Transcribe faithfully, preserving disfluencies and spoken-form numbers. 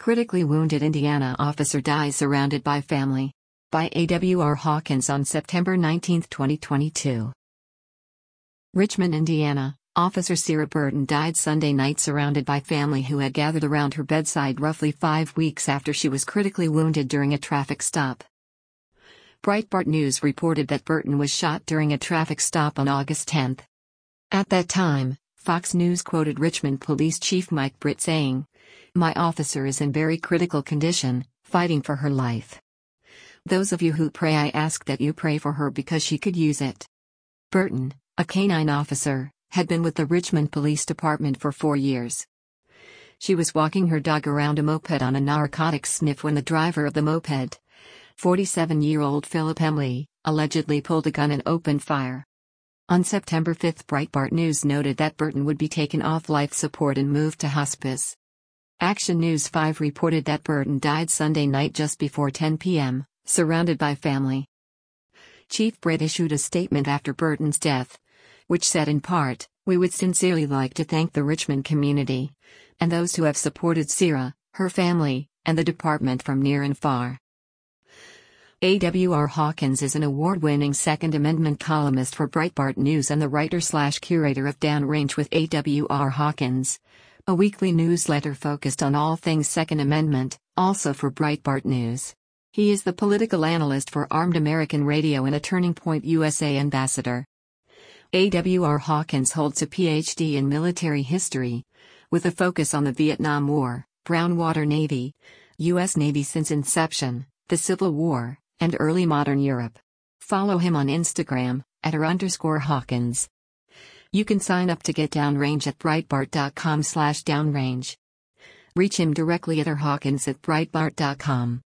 Critically wounded Indiana officer dies surrounded by family. By A W R Hawkins on September nineteenth, twenty twenty-two. Richmond, Indiana. Officer Sarah Burton died Sunday night surrounded by family who had gathered around her bedside roughly five weeks after she was critically wounded during a traffic stop. Breitbart News reported that Burton was shot during a traffic stop on August tenth. At that time, Fox News quoted Richmond Police Chief Mike Britt saying, "My officer is in very critical condition, fighting for her life. Those of you who pray, I ask that you pray for her because she could use it." Burton, a canine officer, had been with the Richmond Police Department for four years. She was walking her dog around a moped on a narcotics sniff when the driver of the moped, forty-seven-year-old Philip Hemley, allegedly pulled a gun and opened fire. On September fifth, Breitbart News noted that Burton would be taken off life support and moved to hospice. Action News five reported that Burton died Sunday night just before ten p m, surrounded by family. Chief Britt issued a statement after Burton's death, which said in part, "We would sincerely like to thank the Richmond community, and those who have supported Sarah, her family, and the department from near and far." A W R Hawkins is an award-winning Second Amendment columnist for Breitbart News and the writer-slash-curator of Downrange with A W R Hawkins, a weekly newsletter focused on all things Second Amendment, also for Breitbart News. He is the political analyst for Armed American Radio and a Turning Point U S A ambassador. A W R Hawkins holds a P H D in military history, with a focus on the Vietnam War, Brown Water Navy, U S Navy since inception, the Civil War, and early modern Europe. Follow him on Instagram, at her underscore Hawkins. You can sign up to get Downrange at breitbart dot com slash downrange. Reach him directly at her Hawkins at breitbart dot com.